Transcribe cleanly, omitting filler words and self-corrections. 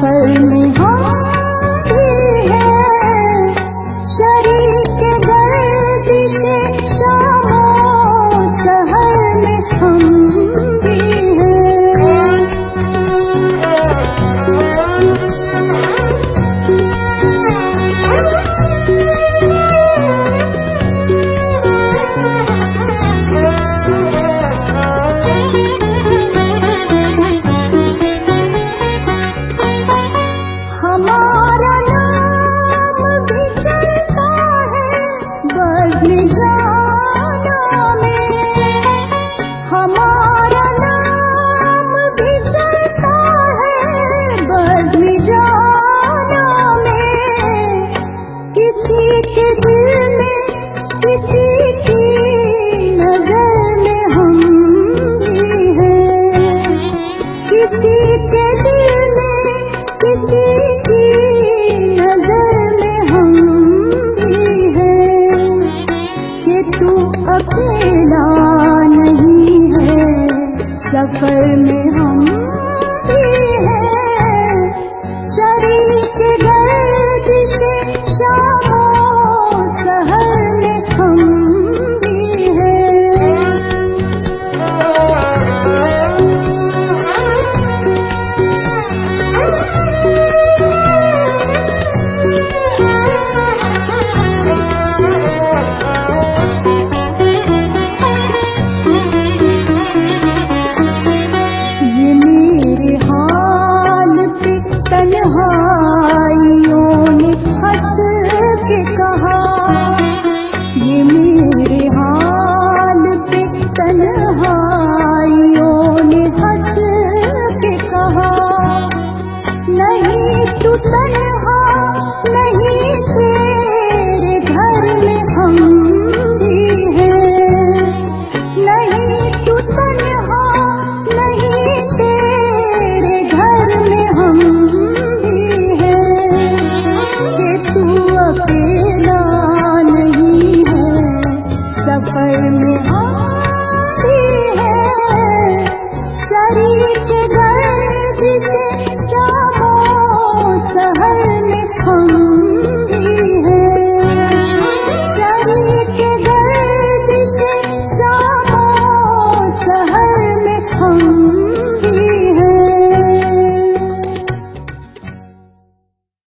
सफर में हम भी हैं, शरीक गर्दिशे शामों सहर में हम भी हमारा नाम भी चलता है बज़्म जाना में, हमारा नाम भी चलता है बज़्म जाना में। किसी के दिल में किसी की नजर में हम भी हैं, किसी के दिल में किसी की नजर में हम भी हैं। कि तू अकेला नहीं है, सफर में हम भी हैं, शरीक गर्दिशे शामों सहर में हम भी हैं। ये मेरे हाल पे तन्हाइयों ने हंस के कहा, ये मेरे हाल पे तन्हाइयों ने हंस के कहा। नहीं तू तन्हा नहीं, तेरे घर में हम भी हैं, नहीं तू तन्हा नहीं, तेरे घर में हम भी हैं। कि तू अकेला नहीं है, सफर में हम भी हैं, शरीक